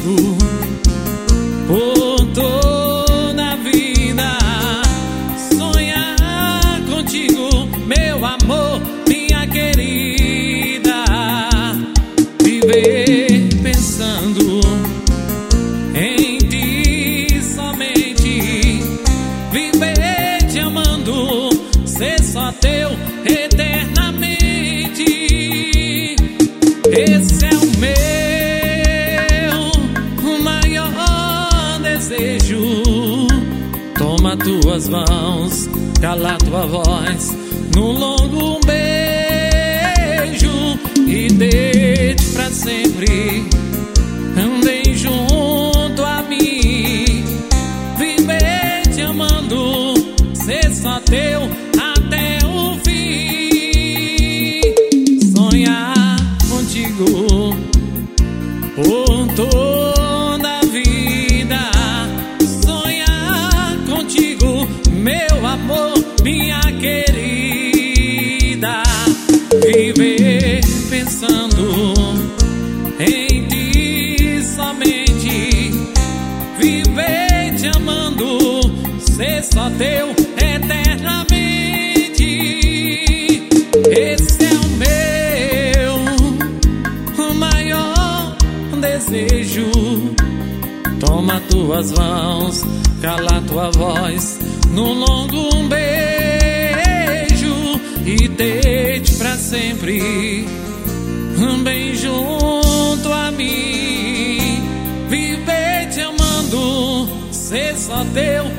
contigo por toda a vida. Sonhar contigo, meu amor, minha querida. Viver pensando em ti somente. Viver te amando, ser só teu eternamente. Esse é o meu maior desejo. Toma tuas mãos, cala tua voz num longo beijo e deite pra sempre bem junto a mim. Viver te amando, ser só teu até o fim. Sonhar contigo por toda a vida. Sonhar contigo, meu amor, minha querida. Viver pensando em ti somente. Viver te amando, ser só teu eternamente. Esse é o meu maior desejo. Toma tuas mãos, cala tua voz num longo beijo e deite pra sempre bem junto a mim. Viver te amando, ser só teu